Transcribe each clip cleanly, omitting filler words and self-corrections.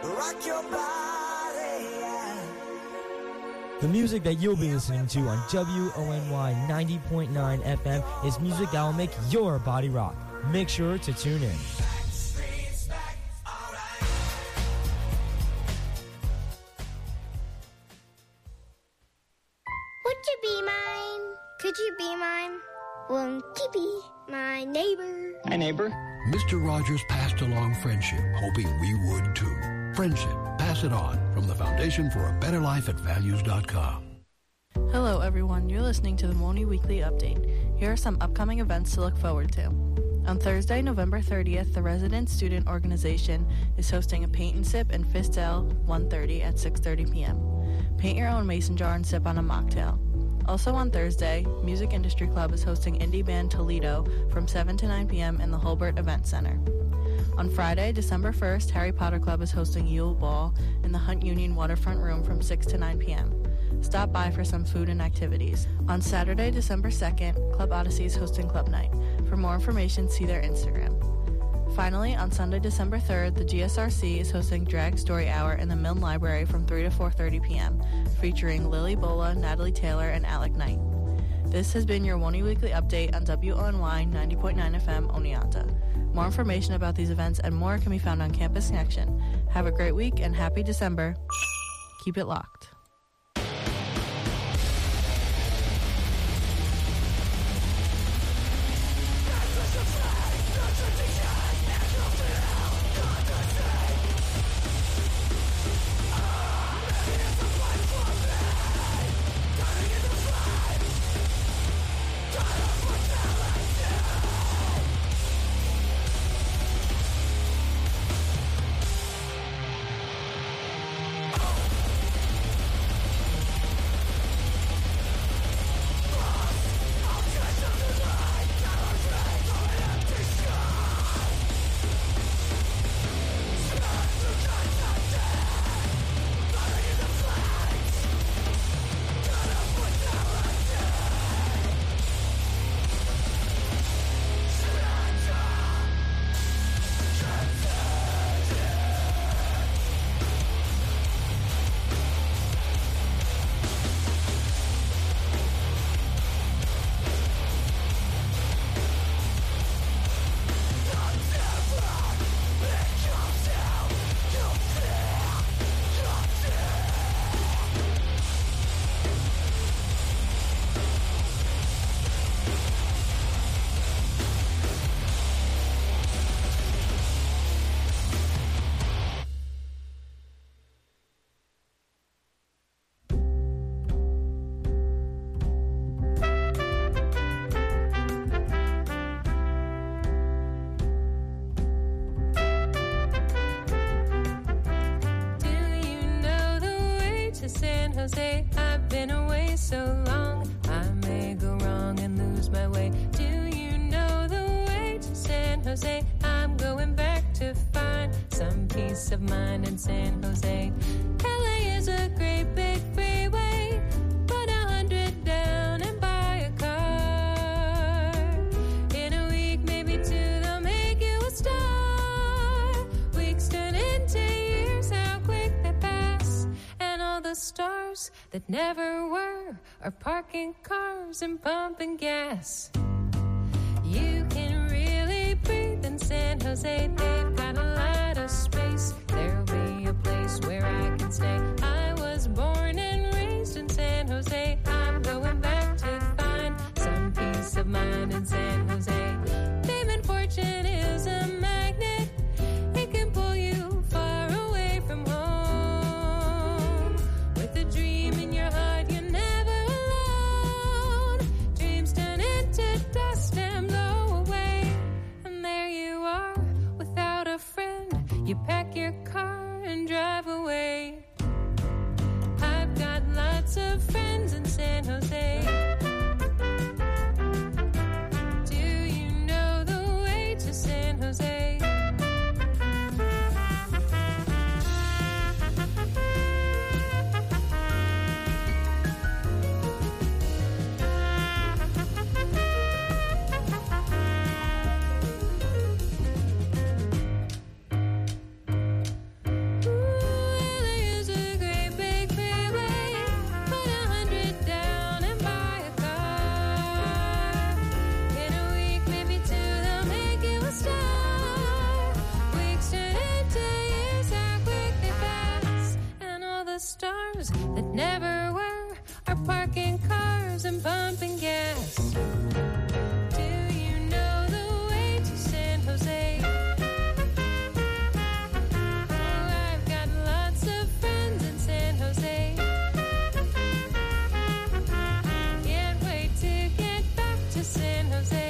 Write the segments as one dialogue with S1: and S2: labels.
S1: rock your body, yeah.
S2: The music that you'll be listening to on WONY 90.9 FM is music that will make your body rock. Make sure to tune in.
S3: Would you be mine? Could you be mine? Won't you be my neighbor?
S4: Hi, neighbor.
S5: Mr. Rogers passed along friendship, hoping we would too. Friendship. Pass it on from the Foundation for a Better Life at Values.com.
S6: Hello, everyone. You're listening to the Moni Weekly Update. Here are some upcoming events to look forward to. On Thursday, November 30th, the Resident Student Organization is hosting a paint and sip in Fisdale 130 at 6:30 p.m. Paint your own mason jar and sip on a mocktail. Also on Thursday, Music Industry Club is hosting Indie Band Toledo from 7 to 9 p.m. in the Holbert Event Center. On Friday, December 1st, Harry Potter Club is hosting Yule Ball in the Hunt Union Waterfront Room from 6 to 9 p.m. Stop by for some food and activities. On Saturday, December 2nd, Club Odyssey is hosting Club Night. For more information, see their Instagram. Finally, on Sunday, December 3rd, the GSRC is hosting Drag Story Hour in the Milne Library from 3 to 4:30 p.m., featuring Lily Bola, Natalie Taylor, and Alec Knight. This has been your Woney Weekly Update on WONY 90.9 FM, Oneonta. More information about these events and more can be found on Campus Connection. Have a great week and happy December. Keep it locked.
S7: I've been away so long, I may go wrong and lose my way. Do you know the way to San Jose? I'm going back to find some peace of mind in San Jose. LA is a great big freeway, put 100 down and buy a car. In a week, maybe two, they'll make you a star. Weeks turn into years, how quick they pass. And all the stars that never were are parking cars and pumping gas. You can really breathe in San Jose. They've got a lot of space. There'll be a place where I can stay. I was born and raised in San Jose. I'm going back to find some peace of mind in San Jose. Fame and fortune is a magnet. It can pull you far away from home. With a dream in your heart, you're never alone. Dreams turn into dust and blow away. And there you are, without a friend. You pack your shows that never were are parking cars and pumping gas. Do you know the way to San Jose? Oh, I've got lots of friends in San Jose. Can't wait to get back to San Jose.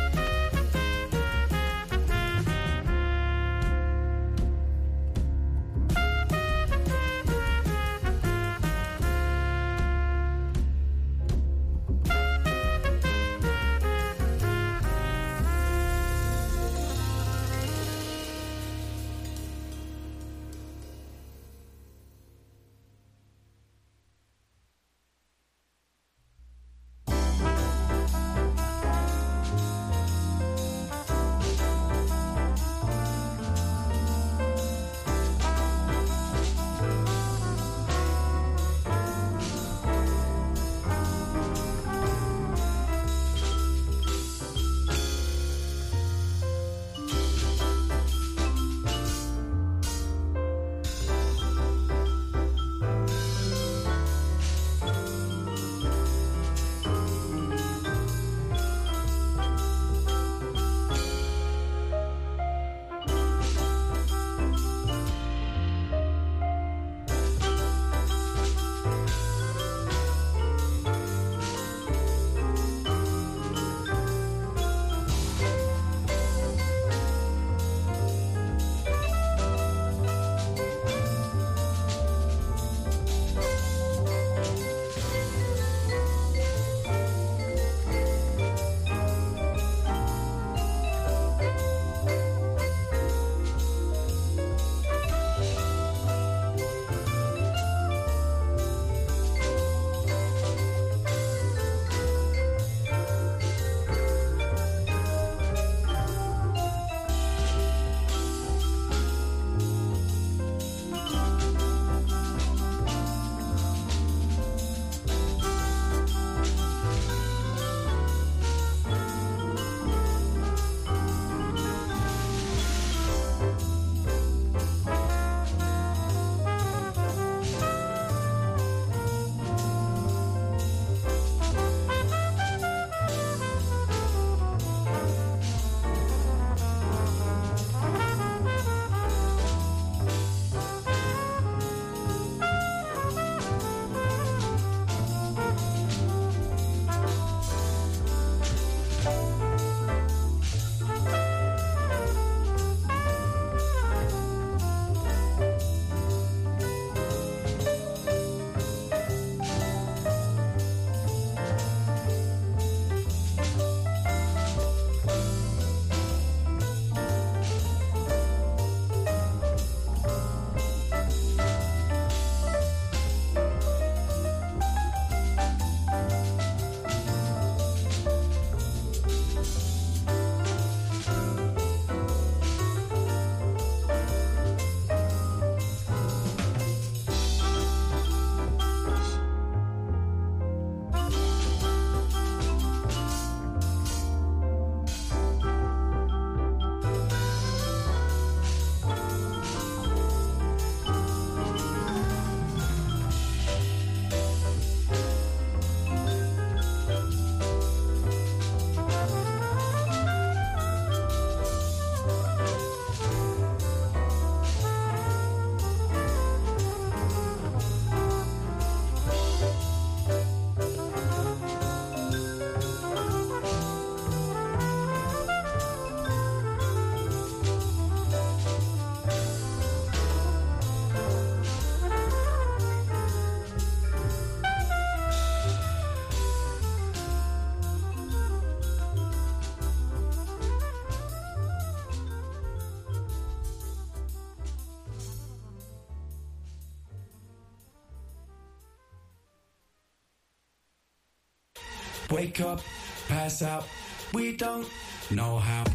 S4: Wake up, pass out, we don't know how.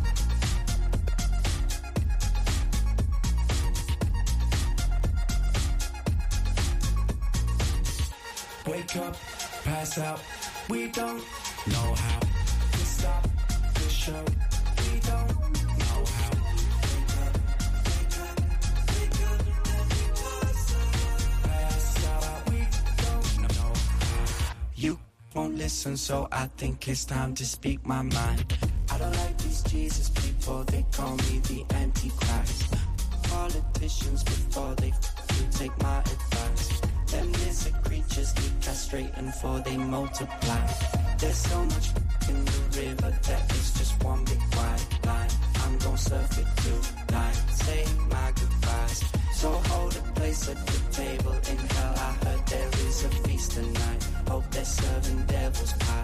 S4: Wake up, pass out, we don't know how to stop the show. We don't know how. Pass out, we listen, so I think it's time to speak my mind. I don't like these Jesus people, they call me the Antichrist. Politicians before they take my advice. Them lizard creatures need castrating for they multiply. There's so much in the river that it's just one big white line. I'm gon' surf it tonight, say my goodbyes. So hold a place at the table in hell. I heard there is a feast tonight. Hope they're serving devil's pie.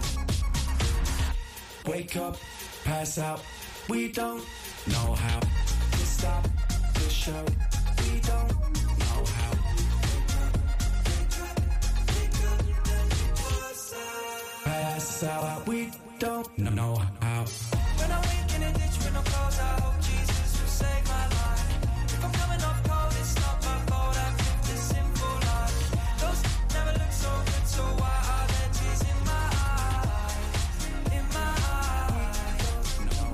S4: Wake up, pass out. We don't know how to stop the show. We don't know how. Pass out. We don't know how.
S1: When I wake in a ditch with no clothes, I hope Jesus will save my life. If I'm coming off cold, it's not my fault. I've lived a simple life. Those never look so good, so why are there tears in my eyes? In my eyes.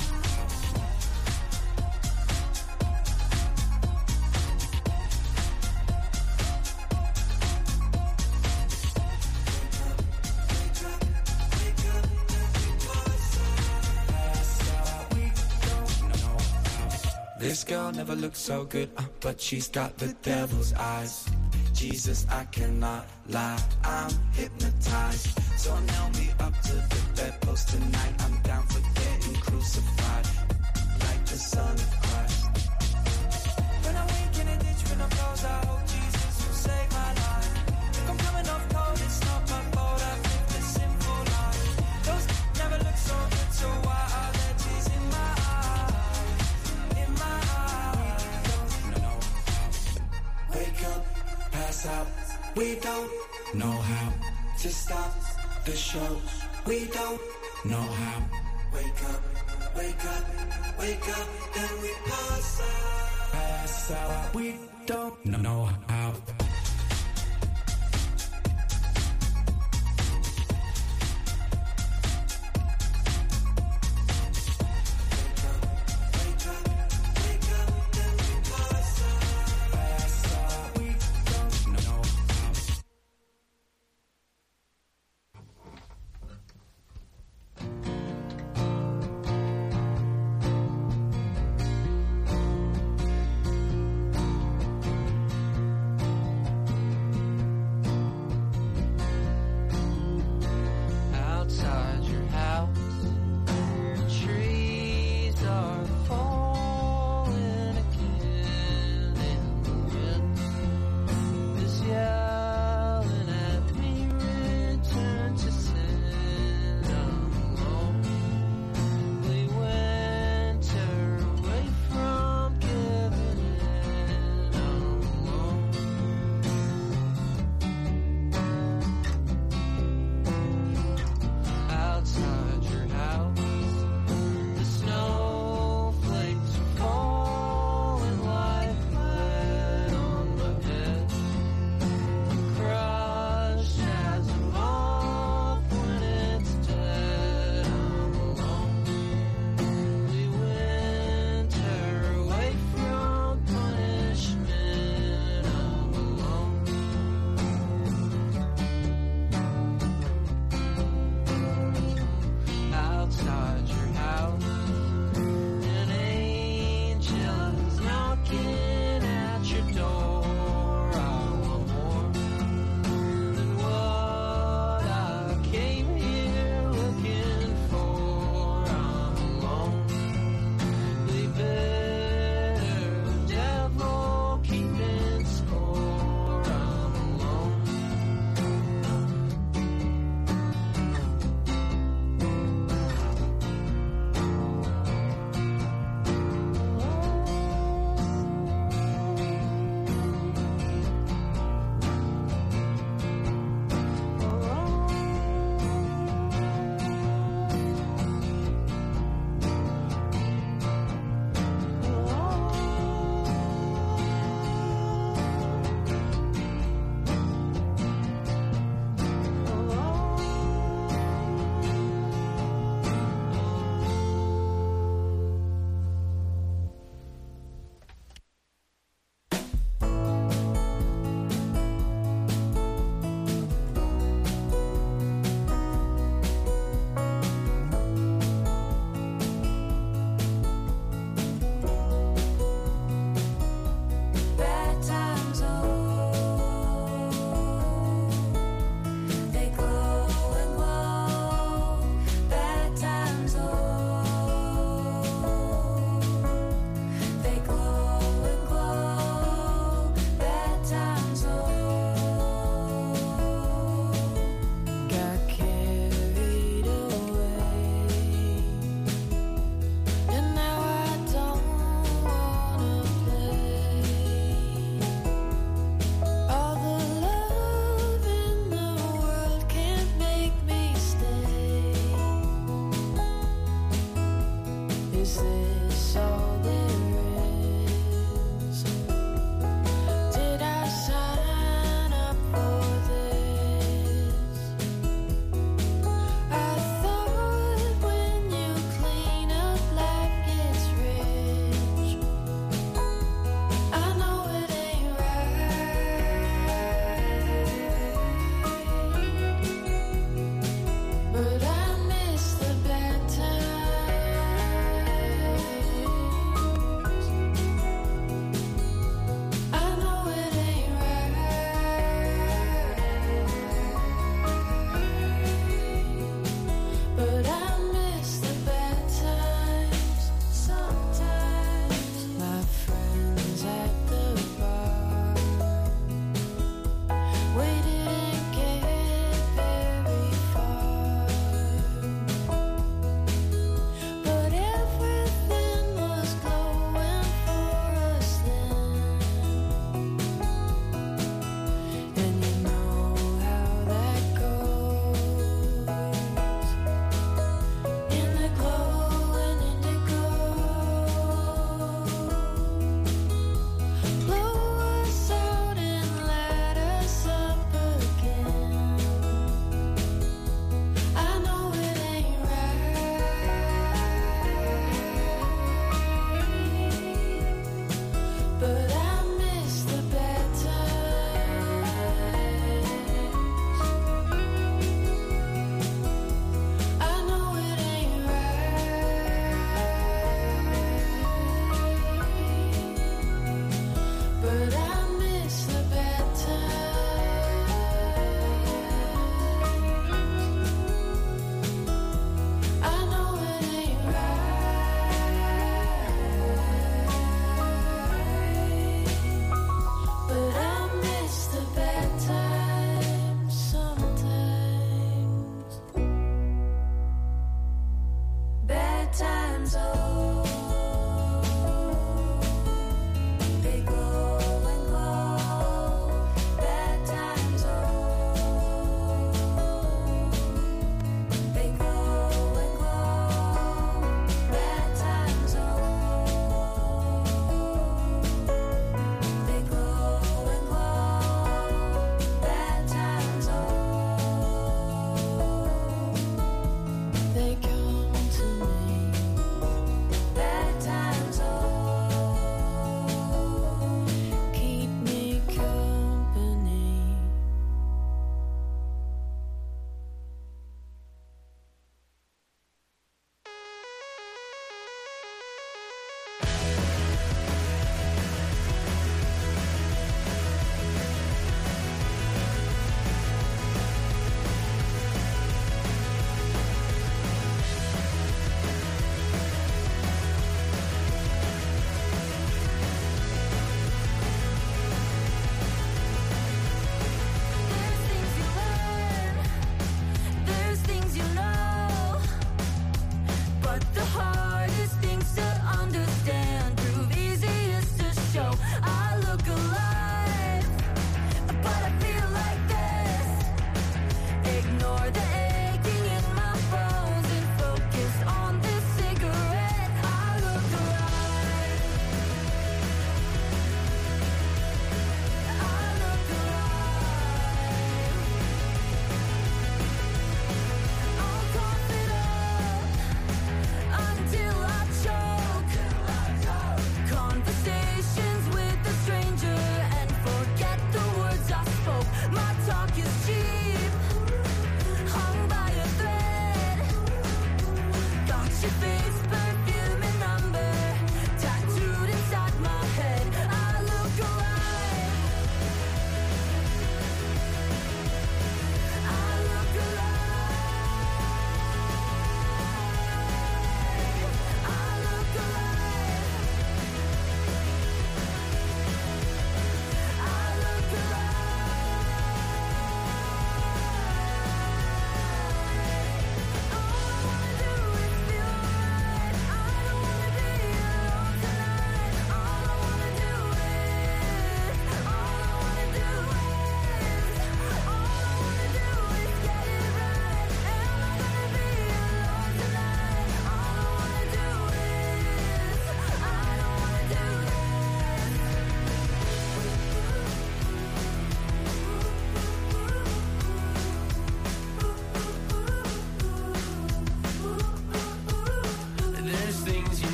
S4: This girl never looked so good, but she's got the devil's eyes. Jesus, I cannot lie, I'm hypnotized. So nail me up to the bedpost tonight. I'm down for getting crucified, like the Son of Christ.
S1: When I wake in a ditch with no clothes, I hope Jesus will save my life. If I'm coming off cold, it's not my fault. I've lived a simple life. Those never look so good, so why are there tears in my eyes? In my eyes.
S4: Wake up, pass out. We don't know how to stop the show. We don't know how. Wake up, wake up, wake up, then we pass out. Pass out. We don't know how.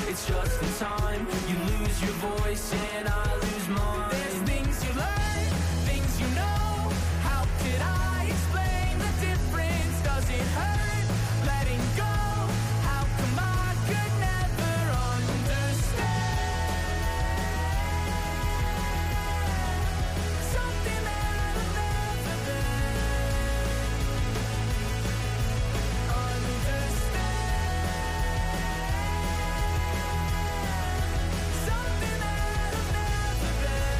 S1: It's just in time. You lose your voice and I lose mine. There's things you learn, things you know. How could I explain the difference? Does it hurt letting go? How come I could never understand something that I've never been? Understand something that I've never been.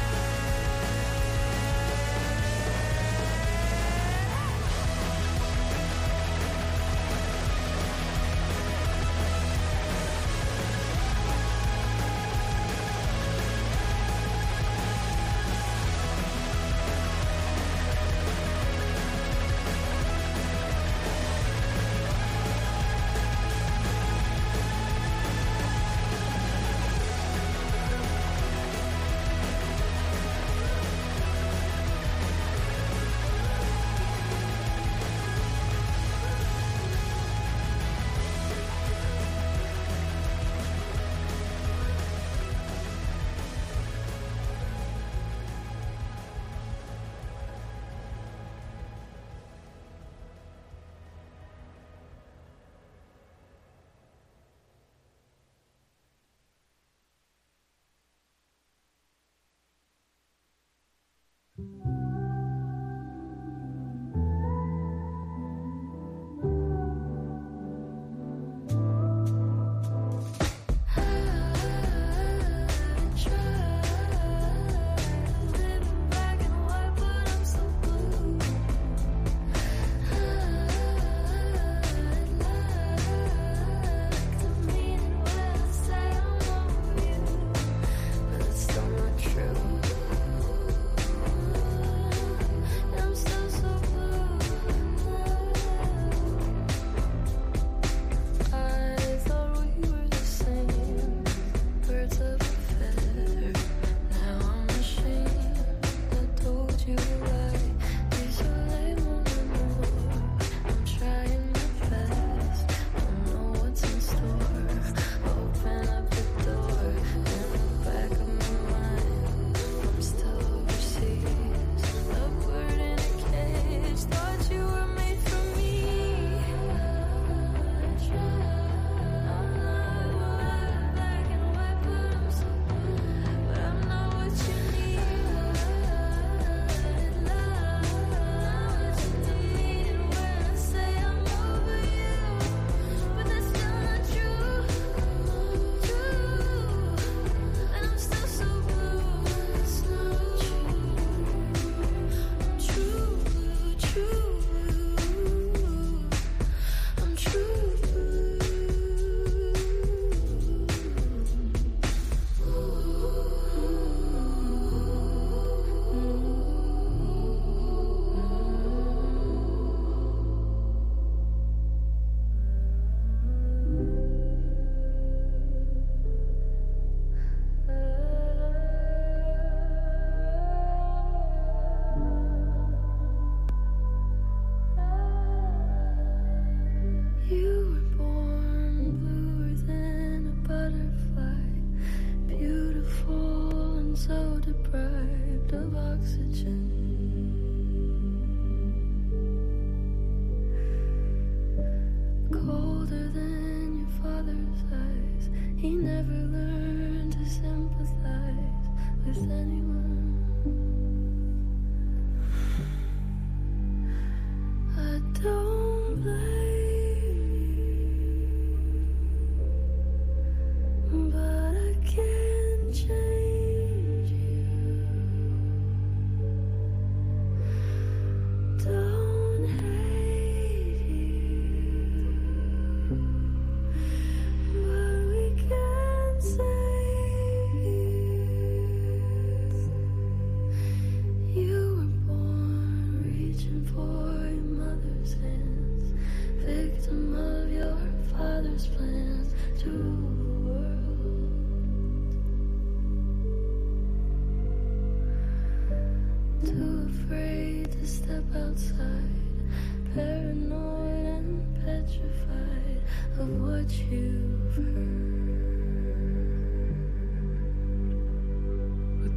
S7: of what you've heard.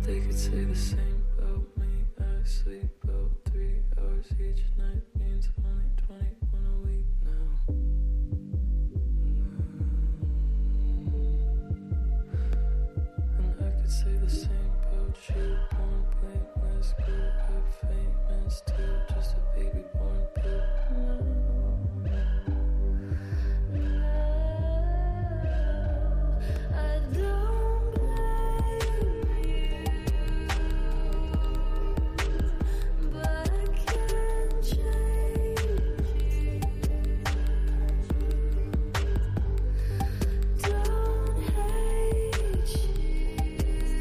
S8: They could say the same about me. I sleep about 3 hours each night. Means only 21 a week now. And I could say the same about you. Born playing my school, got famous too. Just a baby born blue. I don't blame you, but I can't change you. Don't hate you,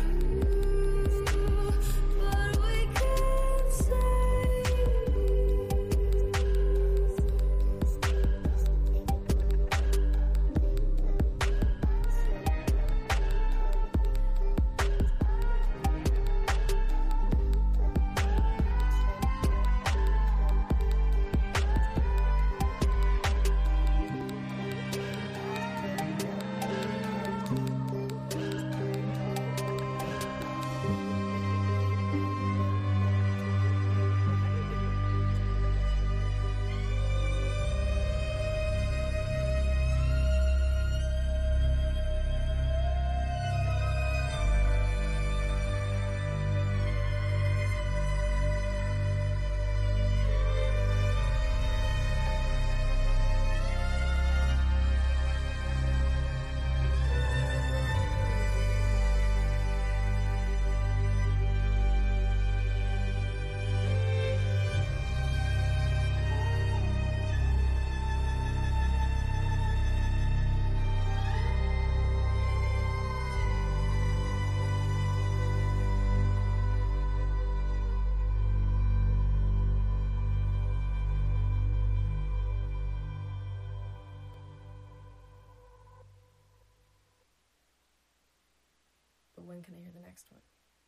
S8: but we can't save you.
S9: But when can I hear the next one?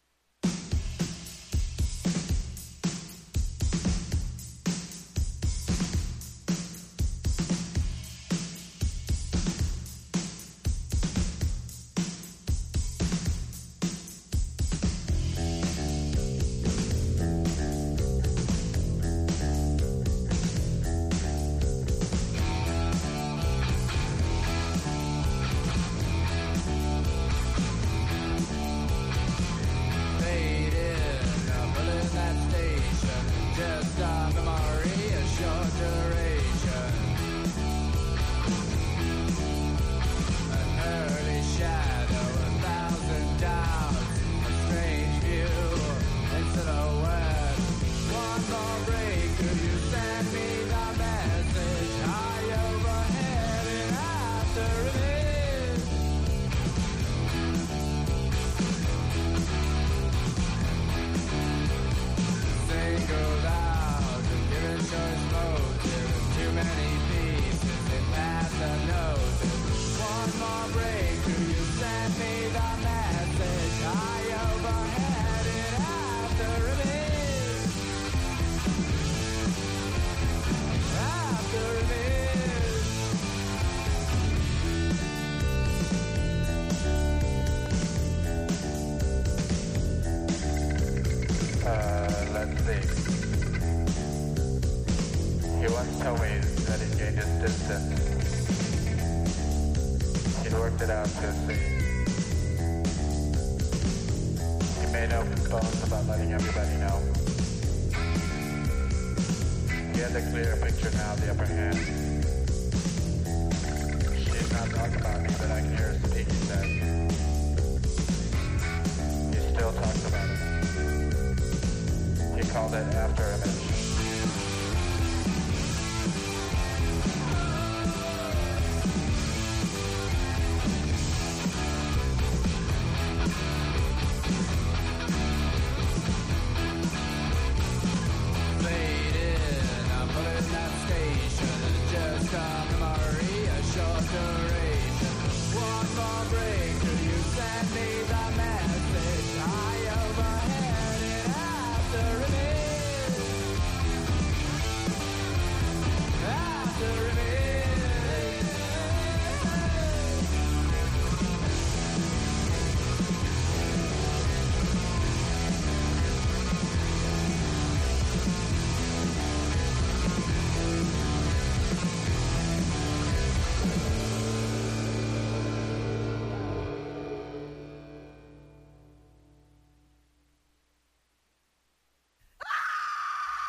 S10: Let's see. He once told me that he gained his distance. He'd worked it out to see. He made no bones about letting everybody know. He had the clear picture now, the upper hand. She did not talk about me, but I can hear her speak, he said. He still talks about it. He called it After Image.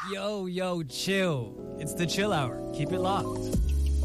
S2: Yo, chill. It's the Chill Hour. Keep it locked.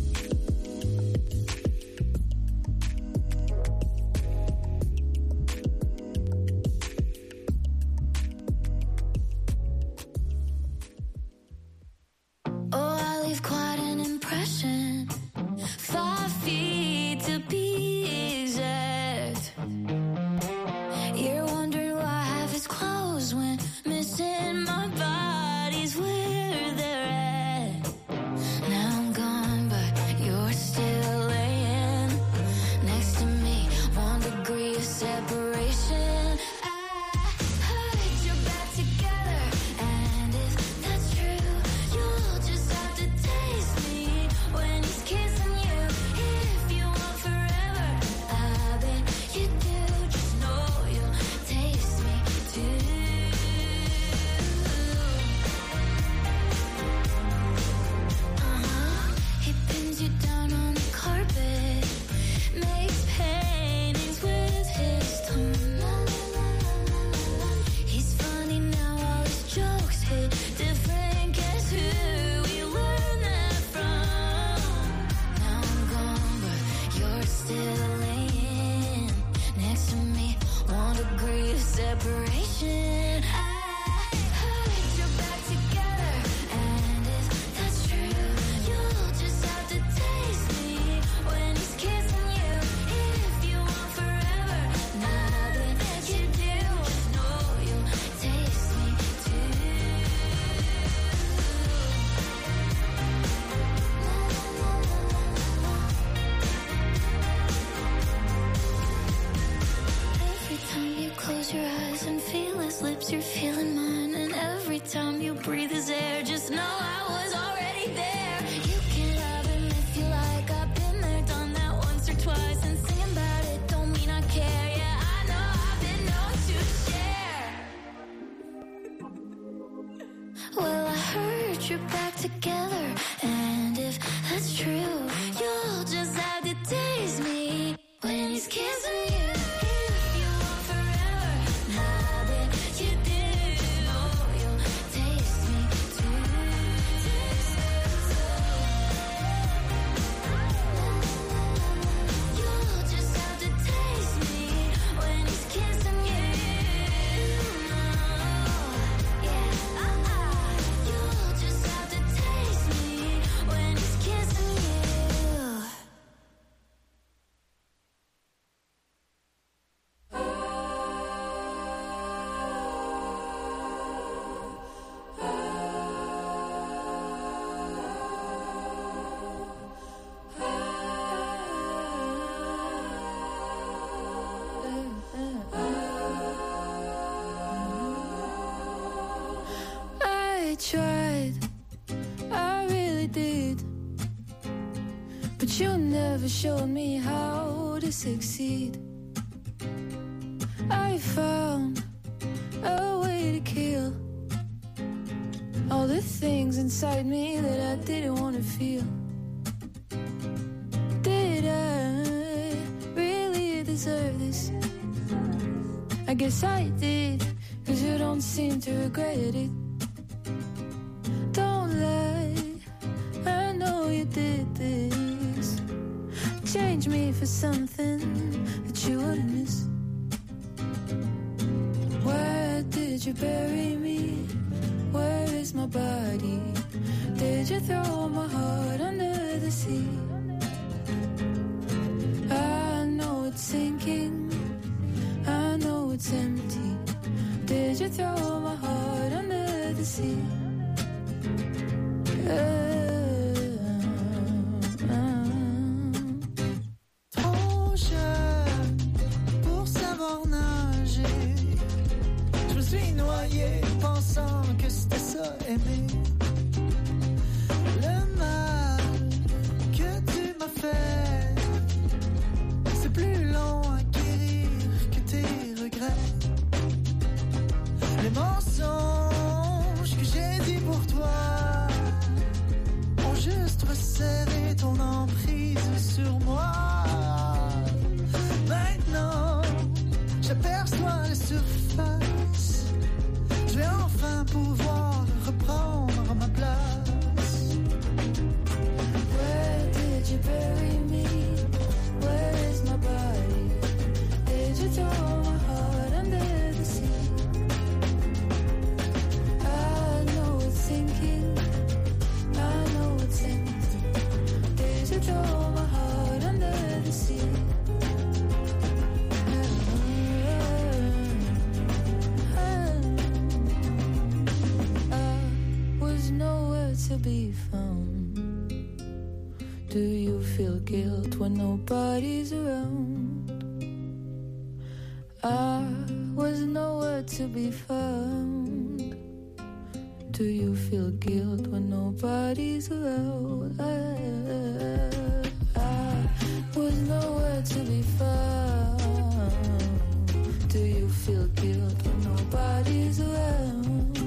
S11: Tried, I really did, but you never showed me how to succeed. I found a way to kill all the things inside me that I didn't want to feel. Did I really deserve this? I guess I did, 'cause you don't seem to regret it. Did this change me for something that you wouldn't miss? Where did you bury me? Where is my body? Did you throw my heart under the sea? I know it's sinking, I know it's empty. Did you throw my heart under the sea?
S12: Pensant que c'était ça, aimer. Le mal que tu m'as fait, c'est plus long à guérir que tes regrets. Les mensonges que j'ai dit pour toi ont juste resserré ton emprise sur moi. Maintenant, j'aperçois la surface. Je vais enfin pouvoir reprendre
S11: Do you feel guilt when nobody's around? I was nowhere to be found. Do you feel guilt when nobody's around? I was nowhere to be found. Do you feel guilt when nobody's around?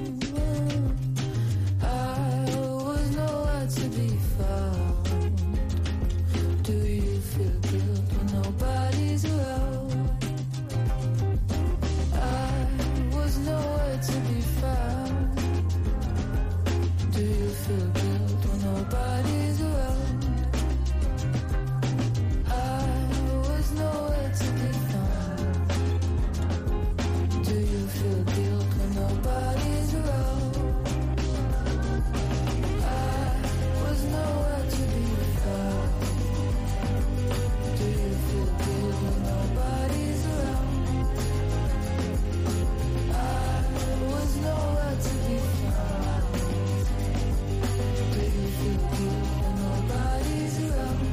S11: I was nowhere to be found. Do you feel guilt when nobody's around? I was nowhere to be found. Do you feel guilt when nobody's around? I was nowhere to be found. Do you feel guilt when nobody's around? I was nowhere to be found. Do you feel guilt when nobody's around? I was nowhere to be found. Do you feel guilt when nobody's around?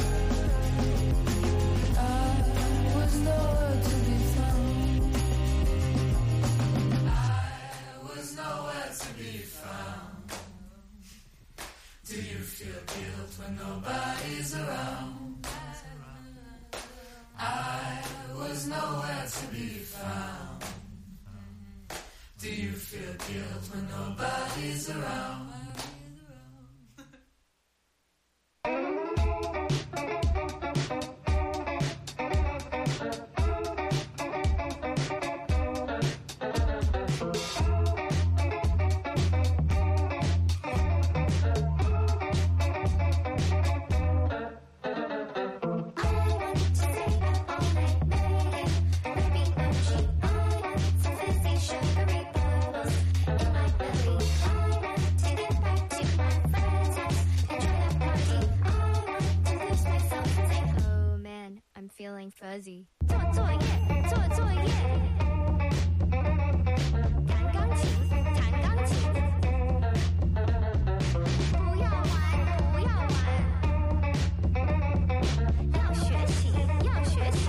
S11: I was nowhere to be found. I was nowhere to be found. Do you feel guilt when nobody's around? I was nowhere to be found. Do you feel guilt when nobody's around?
S3: Feeling fuzzy. 做作业，做作业。弹钢琴，弹钢琴。不要玩，不要玩。要学习，要学习。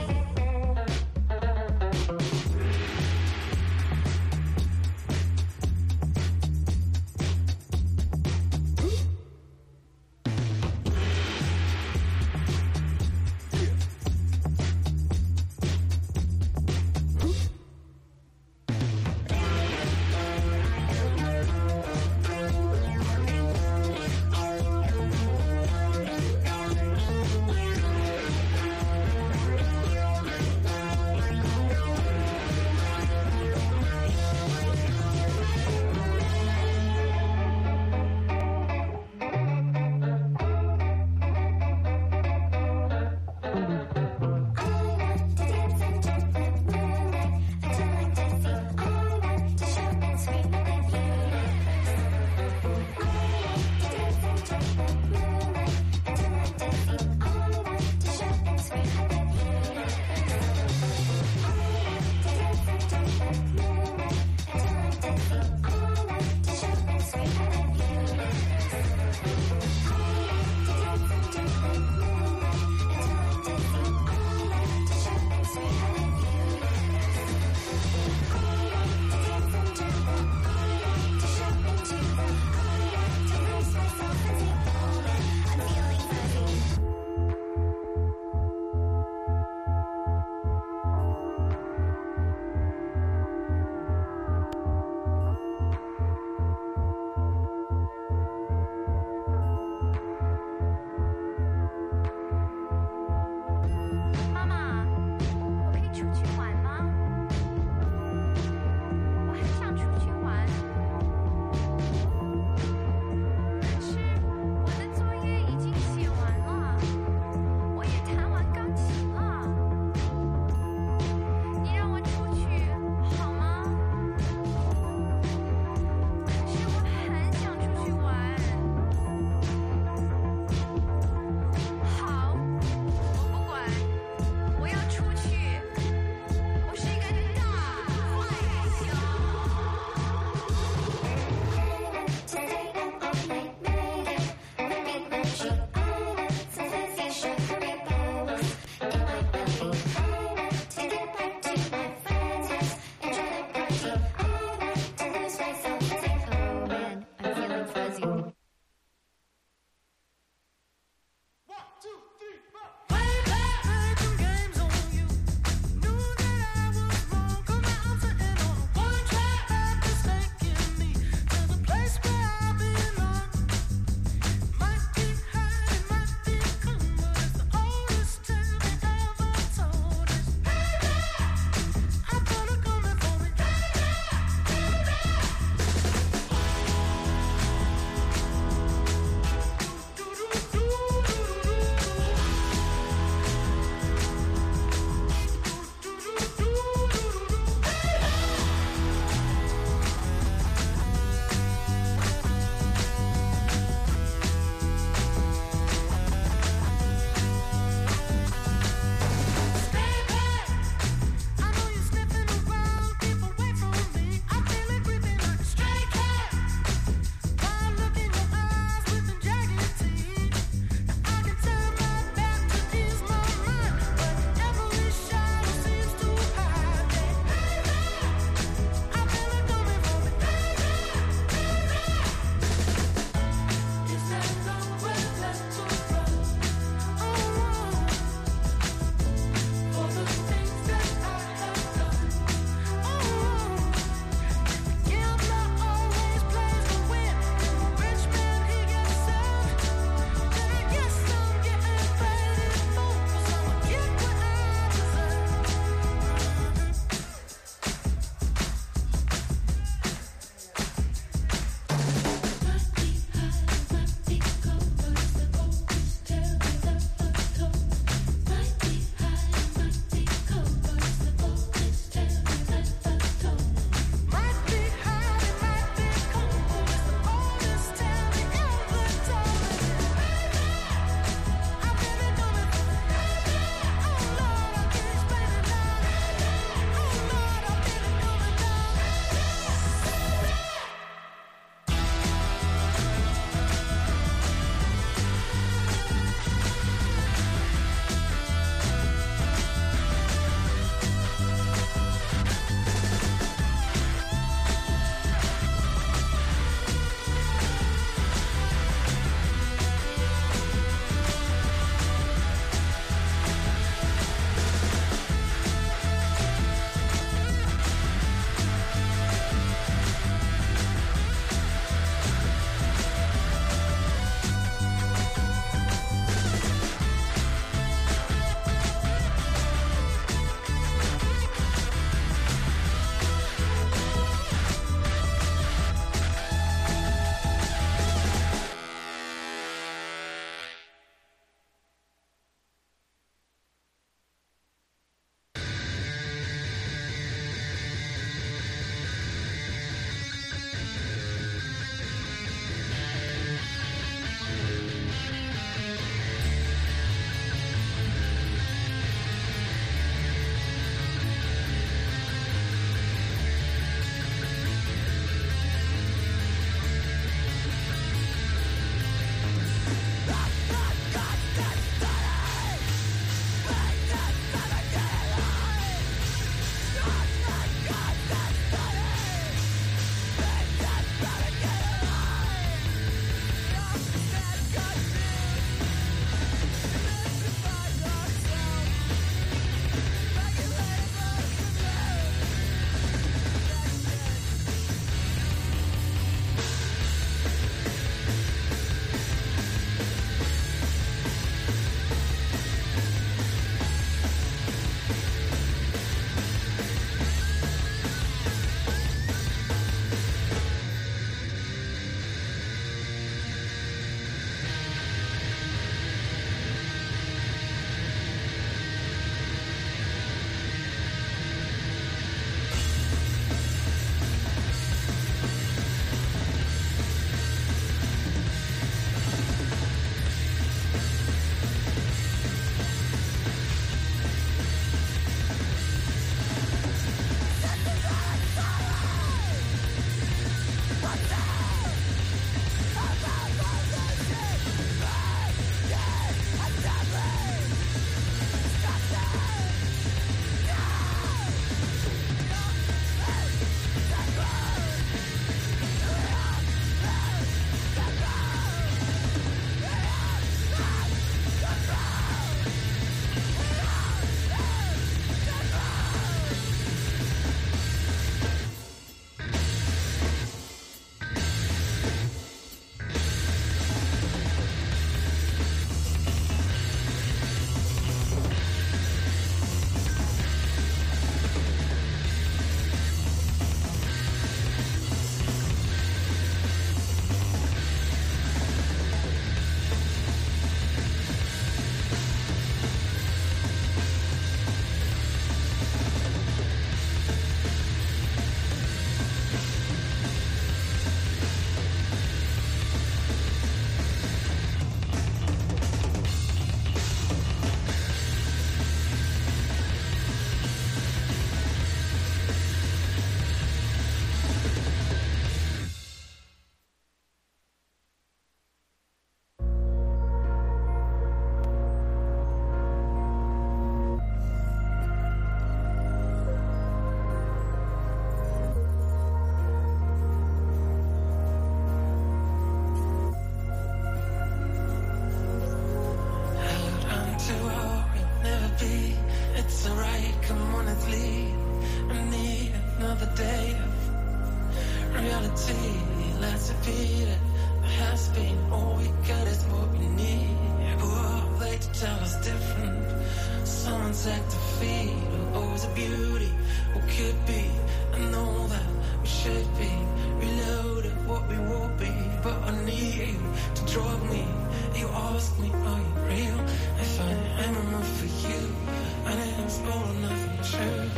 S8: reality. Let's repeat it. There has been all we got is what we need. Who are they to tell us different? Someone's act to feed. Always a beauty, what could be, and all that we should be. Reloaded what we will be, but I need you to drug me. You ask me, are you real? If I am enough for you, and it's all or nothing true.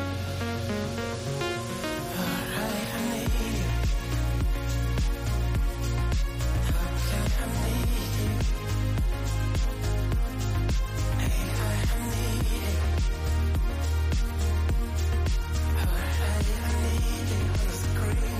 S8: Alright, I need you. Okay, I need you. Hey, I need you. Alright, I need you on the screen.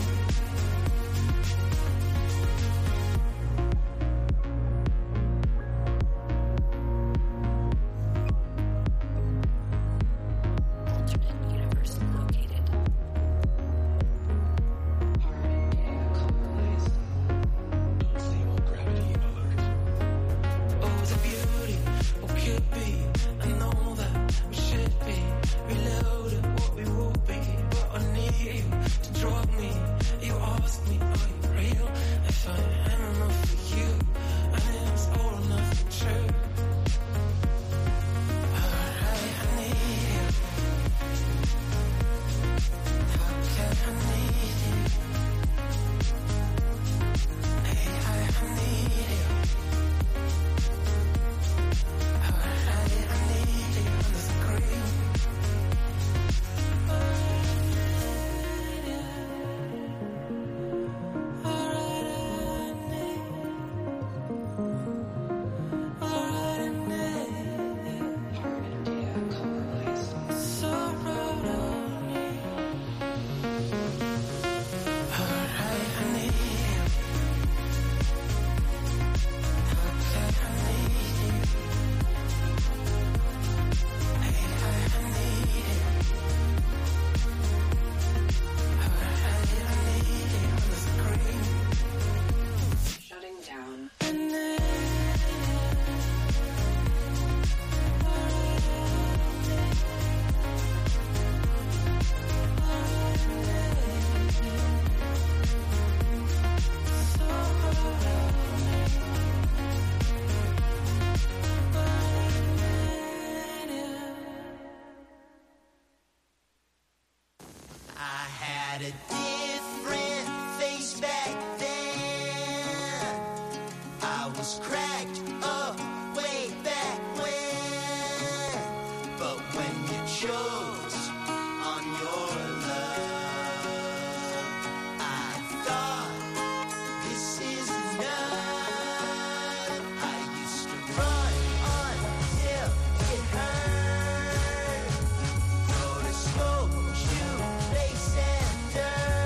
S13: Go to school, shoot, face and dirt.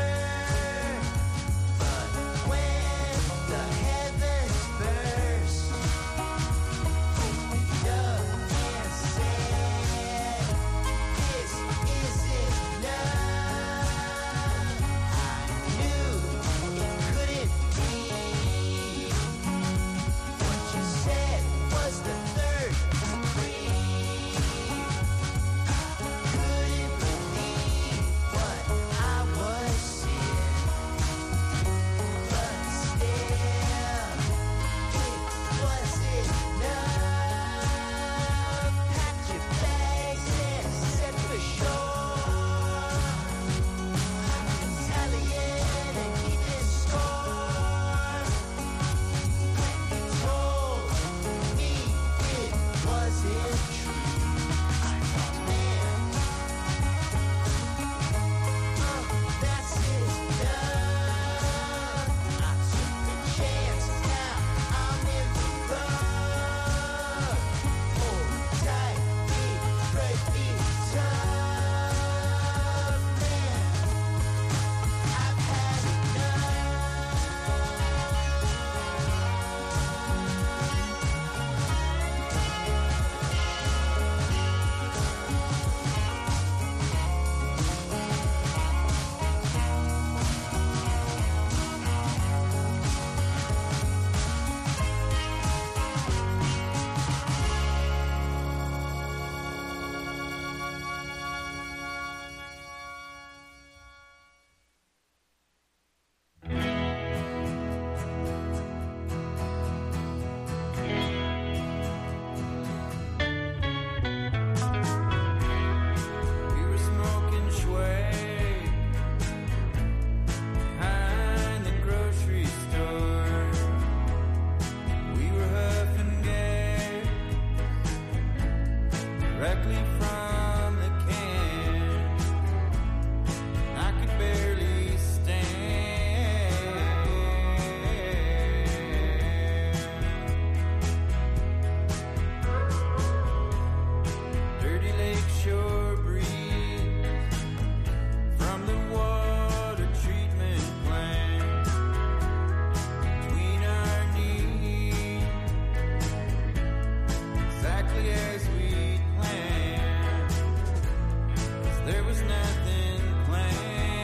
S13: There was nothing planned.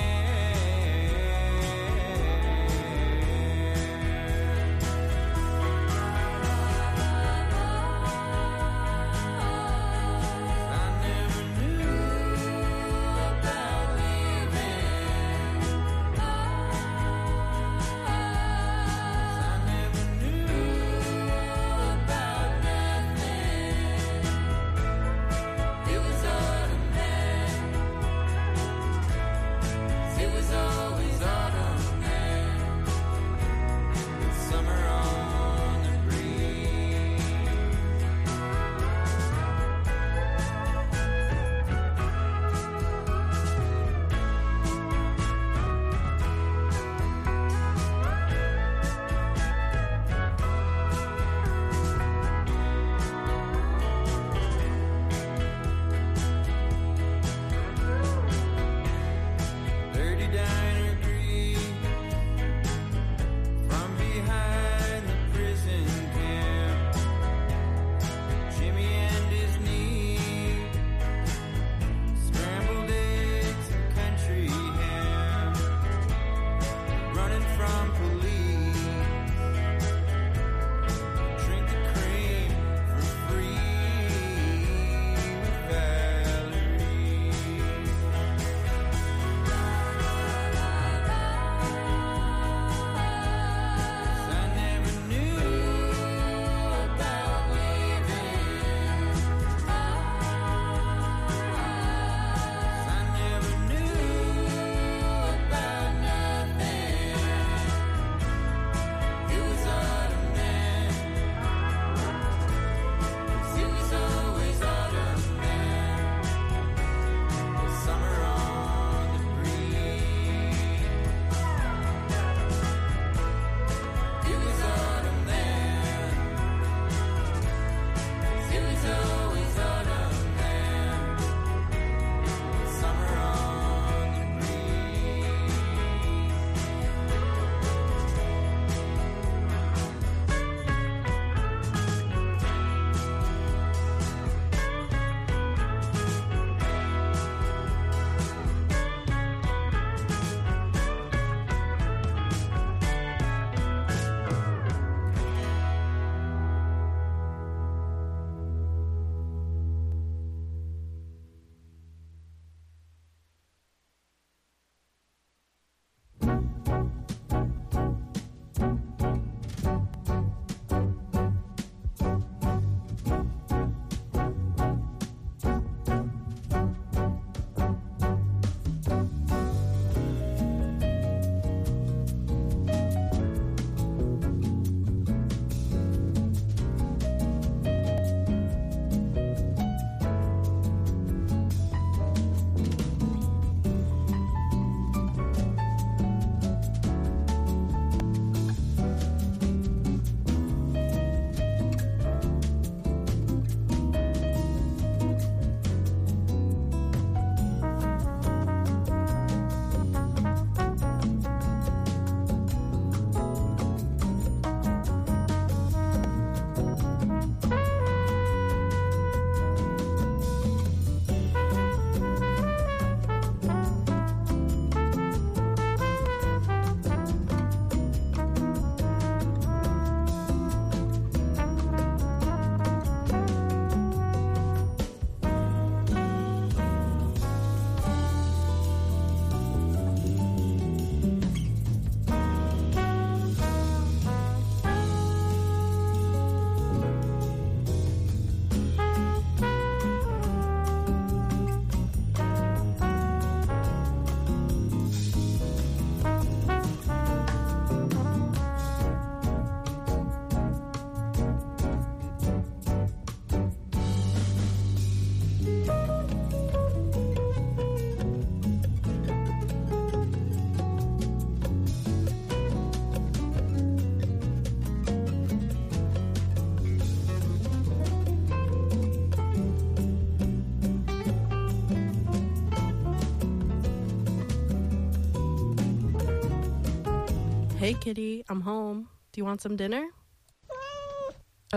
S6: Hey, kitty, I'm home. Do you want some dinner?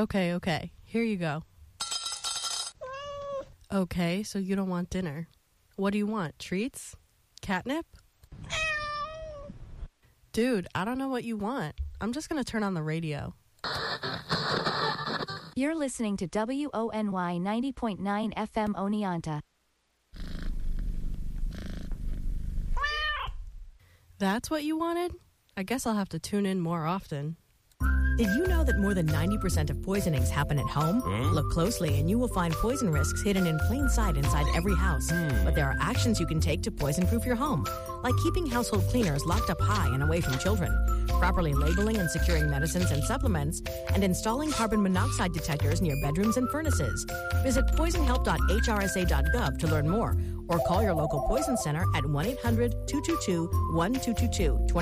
S6: Okay. Here you go. Okay, so you don't want dinner. What do you want? Treats? Catnip? Dude, I don't know what you want. I'm just going to turn on the radio.
S14: You're listening to WONY 90.9 FM Oneonta.
S6: That's what you wanted? I guess I'll have to tune in more often.
S15: Did you know that more than 90% of poisonings happen at home? Look closely and you will find poison risks hidden in plain sight inside every house. But there are actions you can take to poison-proof your home, like keeping household cleaners locked up high and away from children, properly labeling and securing medicines and supplements, and installing carbon monoxide detectors near bedrooms and furnaces. Visit poisonhelp.hrsa.gov to learn more, or call your local poison center at 1-800-222-1222.